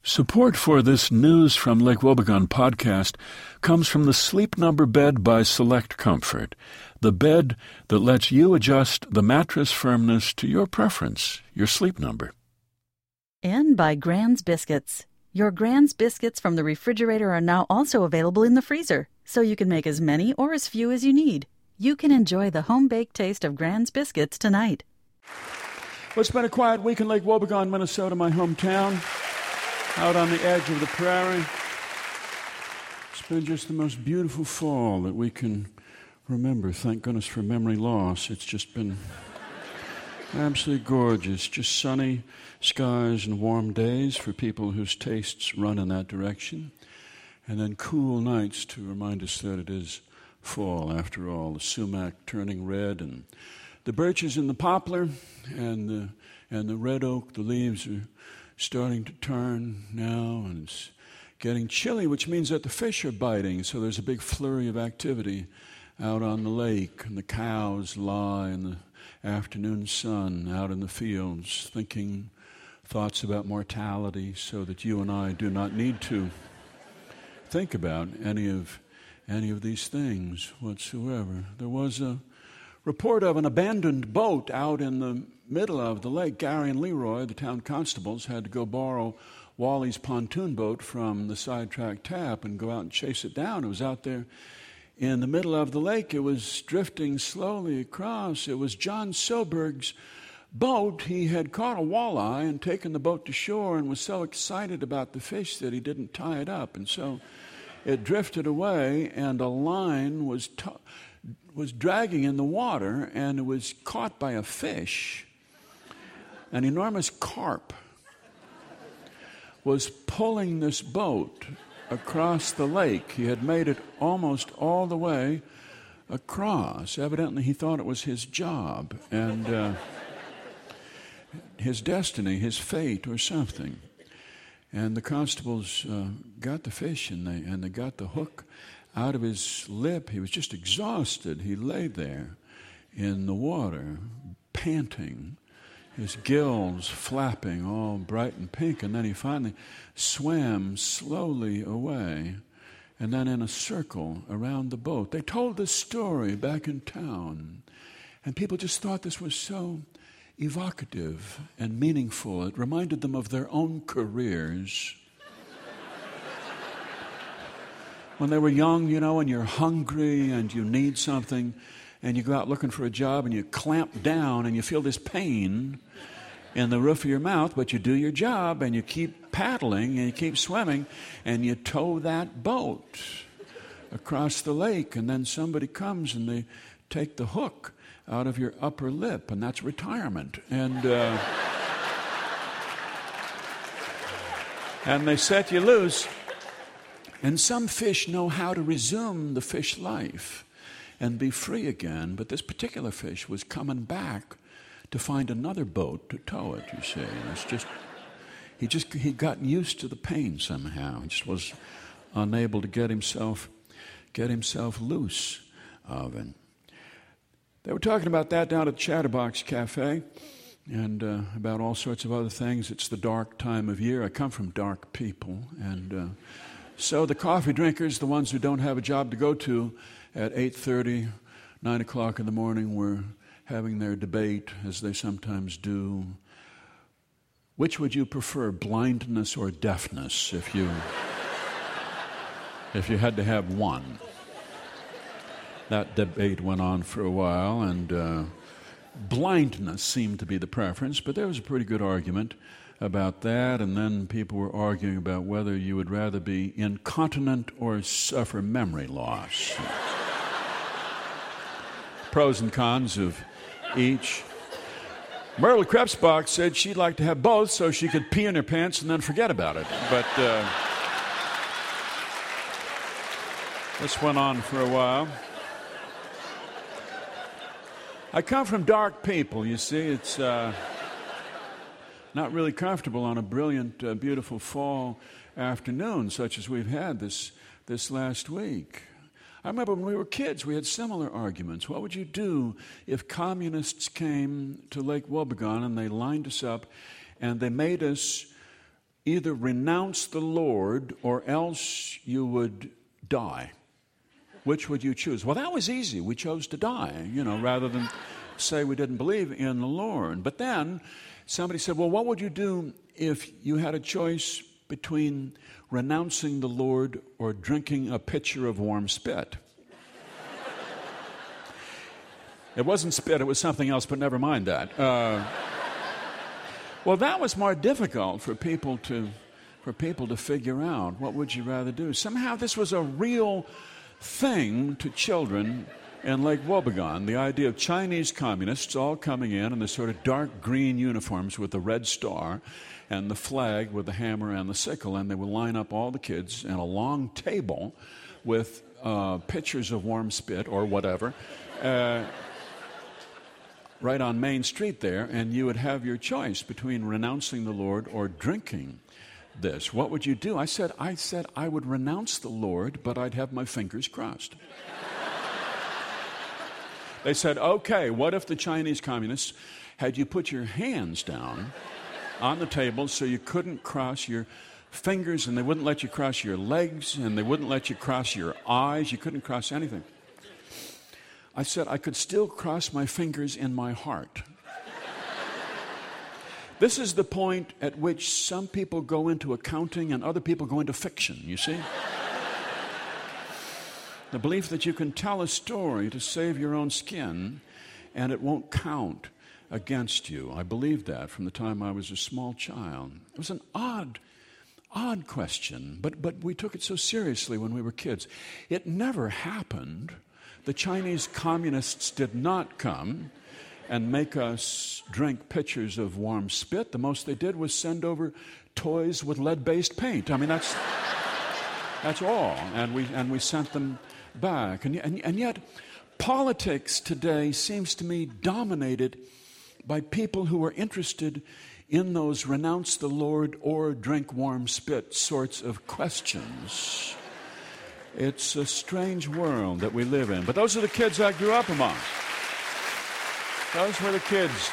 Support for this News from Lake Wobegon podcast comes from the Sleep Number bed by Select Comfort, the bed that lets you adjust the mattress firmness to your preference, your sleep number. And by Grand's Biscuits. Your Grand's Biscuits from the refrigerator are now also available in the freezer, so you can make as many or as few as you need. You can enjoy the home-baked taste of Grand's Biscuits tonight. Well, it's been a quiet week in Lake Wobegon, Minnesota, my hometown. Out on the edge of the prairie. It's been just the most beautiful fall that we can remember. Thank goodness for memory loss. It's just been absolutely gorgeous. Just sunny skies and warm days for people whose tastes run in that direction. And then cool nights to remind us that it is fall after all. The sumac turning red and the birches and the poplar and the red oak, the leaves are starting to turn now, and it's getting chilly, which means that the fish are biting, so there's a big flurry of activity out on the lake, and the cows lie in the afternoon sun out in the fields, thinking thoughts about mortality so that you and I do not need to think about any of these things whatsoever. There was a report of an abandoned boat out in the middle of the lake. Gary and Leroy, the town constables, had to go borrow Wally's pontoon boat from the sidetrack tap and go out and chase it down. It was out there in the middle of the lake. It was drifting slowly across. It was John Soberg's boat. He had caught a walleye and taken the boat to shore and was so excited about the fish that he didn't tie it up. And so it drifted away, and a line was dragging in the water, and it was caught by a fish. An enormous carp was pulling this boat across the lake. He had made it almost all the way across. Evidently, he thought it was his job and his destiny, his fate, or something. And the constables got the fish, and they got the hook out of his lip. He was just exhausted. He lay there in the water, panting, his gills flapping all bright and pink, and then he finally swam slowly away, and then in a circle around the boat. They told this story back in town, and people just thought this was so evocative and meaningful. It reminded them of their own careers. When they were young, and you're hungry and you need something, and you go out looking for a job and you clamp down and you feel this pain in the roof of your mouth, but you do your job and you keep paddling and you keep swimming and you tow that boat across the lake, and then somebody comes and they take the hook out of your upper lip, and that's retirement. And and they set you loose. And some fish know how to resume the fish life and be free again, but this particular fish was coming back to find another boat to tow it, you see. And it's he'd gotten used to the pain somehow. He just was unable to get himself loose of it. They were talking about that down at Chatterbox Cafe, and about all sorts of other things. It's the dark time of year. I come from dark people, and so the coffee drinkers, the ones who don't have a job to go to, at 8:30, 9 o'clock in the morning, were having their debate, as they sometimes do. Which would you prefer, blindness or deafness, if you had to have one? That debate went on for a while, and blindness seemed to be the preference, but there was a pretty good argument about that, and then people were arguing about whether you would rather be incontinent or suffer memory loss. Pros and cons of each. Myrtle Krebsbach said she'd like to have both so she could pee in her pants and then forget about it. But this went on for a while. I come from dark people, you see. It's not really comfortable on a brilliant, beautiful fall afternoon such as we've had this last week. I remember when we were kids, we had similar arguments. What would you do if communists came to Lake Wobegon and they lined us up and they made us either renounce the Lord or else you would die. Which would you choose? Well, that was easy. We chose to die, rather than say we didn't believe in the Lord. But then somebody said, well, what would you do if you had a choice between renouncing the Lord or drinking a pitcher of warm spit? It wasn't spit, it was something else, but never mind that. Well, that was more difficult for people to figure out. What would you rather do? Somehow this was a real thing to children in Lake Wobegon, the idea of Chinese communists all coming in the sort of dark green uniforms with the red star and the flag with the hammer and the sickle, and they would line up all the kids in a long table with pitchers of warm spit or whatever, right on Main Street there, and you would have your choice between renouncing the Lord or drinking this. What would you do? I said I would renounce the Lord, but I'd have my fingers crossed. They said, okay, what if the Chinese communists had you put your hands down on the table so you couldn't cross your fingers, and they wouldn't let you cross your legs, and they wouldn't let you cross your eyes, you couldn't cross anything. I said I could still cross my fingers in my heart. This is the point at which some people go into accounting and other people go into fiction, you see? The belief that you can tell a story to save your own skin and it won't count against you. I believed that from the time I was a small child. It was an odd question, but we took it so seriously when we were kids. It never happened. The Chinese communists did not come and make us drink pitchers of warm spit. The most they did was send over toys with lead-based paint. I mean, that's all. And we sent them back. And yet, politics today seems to me dominated by people who are interested in those renounce the Lord or drink warm spit sorts of questions. It's a strange world that we live in. But those are the kids I grew up among. Those were the kids.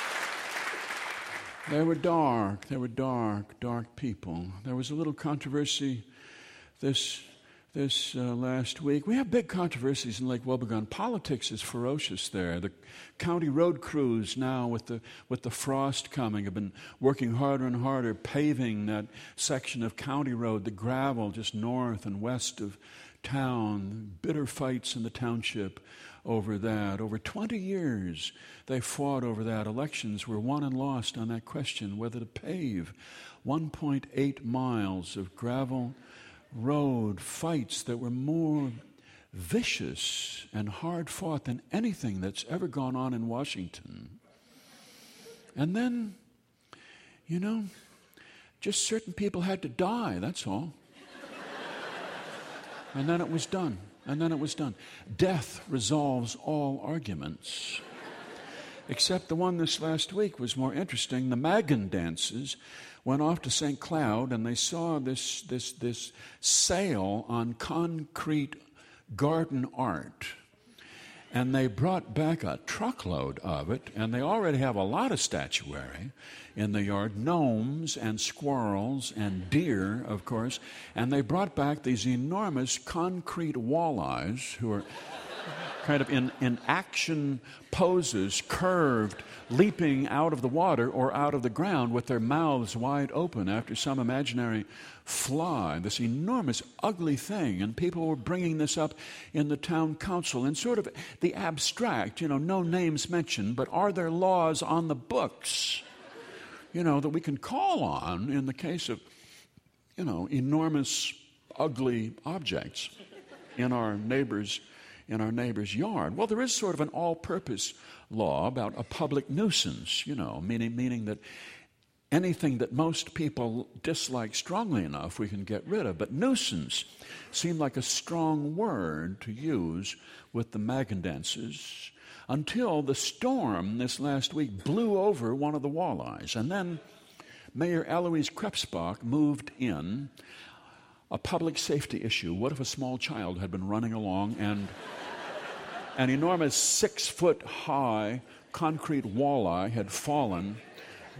They were dark people. There was a little controversy this last week. We have big controversies in Lake Wobegon. Politics is ferocious there. The county road crews now, with the frost coming, have been working harder and harder, paving that section of county road, the gravel just north and west of town. Bitter fights in the township over that. Over 20 years they fought over that. Elections were won and lost on that question, whether to pave 1.8 miles of gravel road. Fights that were more vicious and hard fought than anything that's ever gone on in Washington. And then, just certain people had to die, that's all. And then it was done. Death resolves all arguments. Except the one this last week was more interesting. The Magan dances went off to St. Cloud, and they saw this sale on concrete garden art. And they brought back a truckload of it, and they already have a lot of statuary in the yard, gnomes and squirrels and deer, of course. And they brought back these enormous concrete walleyes who are kind of in action poses, curved, leaping out of the water or out of the ground with their mouths wide open after some imaginary fly, this enormous, ugly thing. And people were bringing this up in the town council in sort of the abstract, no names mentioned, but are there laws on the books, that we can call on in the case of, enormous, ugly objects in our neighbor's yard? Well, there is sort of an all-purpose law about a public nuisance, meaning that anything that most people dislike strongly enough we can get rid of. But nuisance seemed like a strong word to use with the Magan dances until the storm this last week blew over one of the walleyes. And then Mayor Eloise Krebsbach moved in a public safety issue. What if a small child had been running along and an enormous 6-foot-high concrete walleye had fallen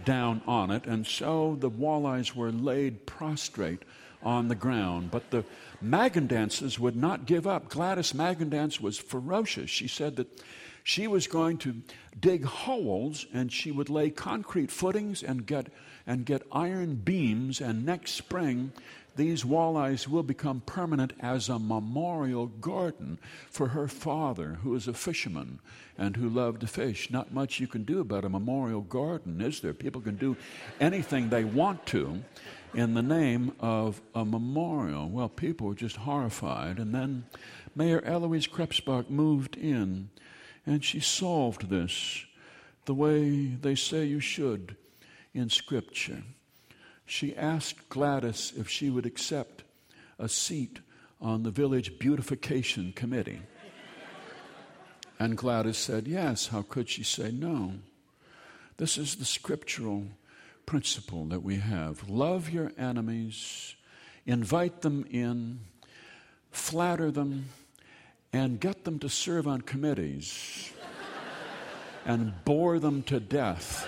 down on it, and so the walleyes were laid prostrate on the ground. But the Magendances would not give up. Gladys Magendance was ferocious. She said that she was going to dig holes, and she would lay concrete footings and get iron beams, and next spring these walleyes will become permanent as a memorial garden for her father, who is a fisherman and who loved to fish. Not much you can do about a memorial garden, is there? People can do anything they want to in the name of a memorial. Well, people were just horrified. And then Mayor Eloise Krebsbach moved in, and she solved this the way they say you should in Scripture. She asked Gladys if she would accept a seat on the village beautification committee. And Gladys said yes. How could she say no? This is the scriptural principle that we have. Love your enemies, invite them in, flatter them, and get them to serve on committees and bore them to death.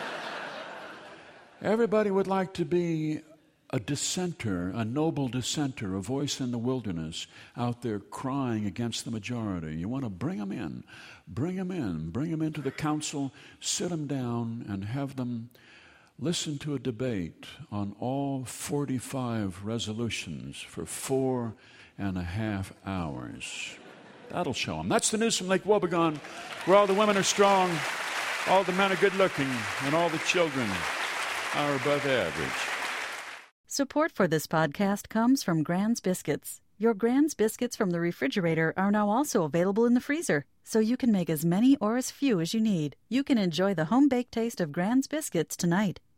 Everybody would like to be a dissenter, a noble dissenter, a voice in the wilderness out there crying against the majority. You want to bring them in, bring them into the council, sit them down, and have them listen to a debate on all 45 resolutions for 4.5 hours. That'll show them. That's the news from Lake Wobegon, where all the women are strong, all the men are good looking, and all the children are above average. Support for this podcast comes from Grand's Biscuits. Your Grand's Biscuits from the refrigerator are now also available in the freezer, so you can make as many or as few as you need. You can enjoy the home-baked taste of Grand's Biscuits tonight.